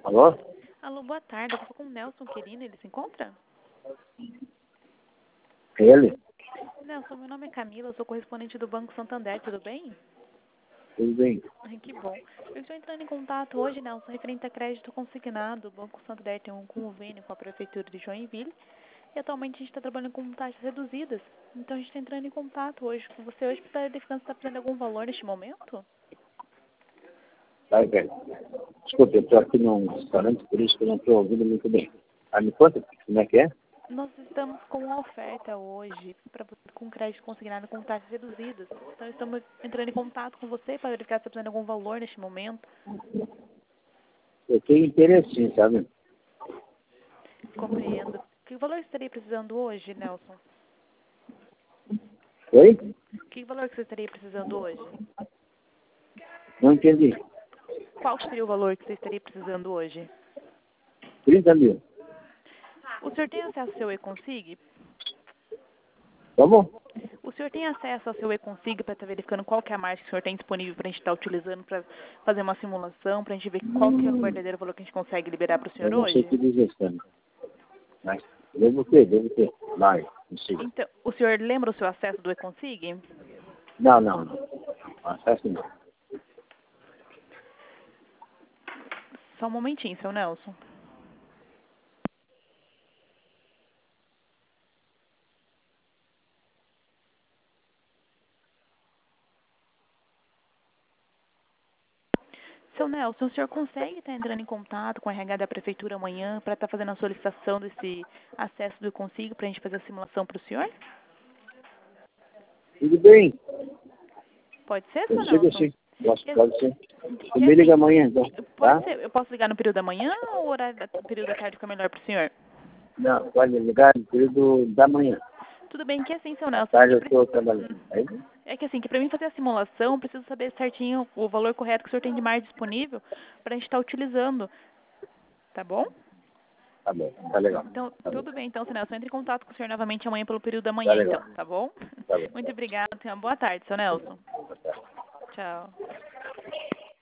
Alô? Alô, boa tarde. Eu estou com o Nelson Querino. Ele se encontra? Ele? Nelson, meu nome é Camila. Eu sou correspondente do Banco Santander. Tudo bem? Tudo bem? Ai, que bom. Eu estou entrando em contato hoje, Nelson, referente a crédito consignado. O Banco Santander tem um convênio com a Prefeitura de Joinville. E atualmente a gente está trabalhando com taxas reduzidas. Então a gente está entrando em contato hoje com você. Hoje para verificar se está precisando de algum valor neste momento? Vai, velho. Desculpa, eu estou aqui num restaurante, por isso que eu não estou ouvindo muito bem. Ah, me conta como é que é? Nós estamos com uma oferta hoje com crédito consignado com taxas reduzidas. Então estamos entrando em contato com você para verificar se está precisando de algum valor neste momento. Eu tenho interesse, sim, sabe? Compreendo. Que valor você estaria precisando hoje, Nelson? Oi? Que valor que você estaria precisando hoje? Não entendi. Qual seria o valor que você estaria precisando hoje? 30 mil. O senhor tem acesso ao seu e-consig? Como? O senhor tem acesso ao seu e-consig para estar verificando qual que é a margem que o senhor tem disponível para a gente estar utilizando para fazer uma simulação, para a gente ver qual que é o verdadeiro valor que a gente consegue liberar para o Eu senhor não sei hoje? te dizer, sabe? Mas devo ter. Vai, não sei. Então, o senhor lembra o seu acesso do e-consig? Não. Acesso não. Só um momentinho, seu Nelson. Seu Nelson, o senhor consegue estar entrando em contato com a RH da Prefeitura amanhã para estar fazendo a solicitação desse acesso do e-consig para a gente fazer a simulação para o senhor? Tudo bem? Pode ser, seu Consigo Nelson? sim. Pode ser. E Me liga assim, amanhã, então. pode Tá? ser, eu posso ligar no período da manhã ou o horário do período da tarde fica melhor para o senhor? Não, pode ligar no período da manhã. Tudo bem que assim, seu Nelson, Tarde eu estou trabalhando. Aí? é que assim, que para mim fazer a simulação, eu preciso saber certinho o valor correto que o senhor tem de margem disponível para a gente estar utilizando, tá bom? Tá bom, tá legal. Então, Tá bom. tudo bem, então, seu Nelson, entre em contato com o senhor novamente amanhã pelo período da Tá manhã, então, legal. tá bom? Tá bom. Muito obrigada, tenha uma boa tarde, seu Nelson. Tá. Tchau.